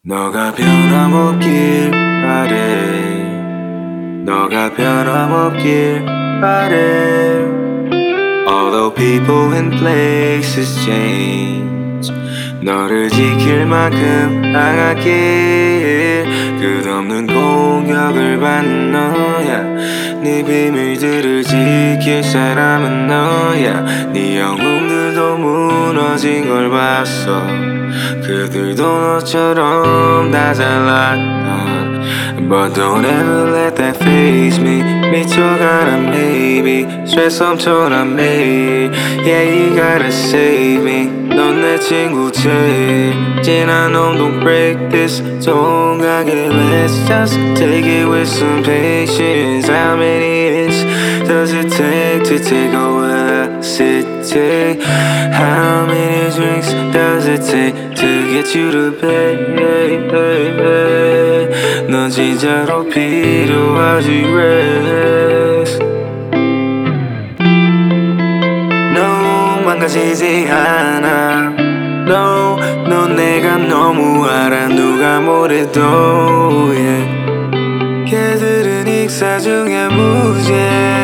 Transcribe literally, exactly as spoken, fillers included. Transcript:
너가 변함없길 바래. 너가 변함없길 바래. Although people and places change, 너를 지킬 만큼 강하게 끝없는 공격을 받는 너야. 네 비밀들을 지킬 사람은 너야. 네 영웅들도 무너진 걸 봤어. 그들도 너처럼 다 잘났던. But don't ever let that faze me. 미쳐가라 maybe 스트레스 엄청난 매일. Yeah, you gotta save me. 넌 내 친구 제일 진한 놈. Don't break this. Don't get let's just take it with some patience. How many hits does it take to take over the city? How many drinks does it take to get you to bed? 넌 진짜로 필요하지 rest. No, 망가지지 않아. No, 넌 내가 너무 알아. 누가 뭐래도 yeah. 걔들은 익사 중에 무죄.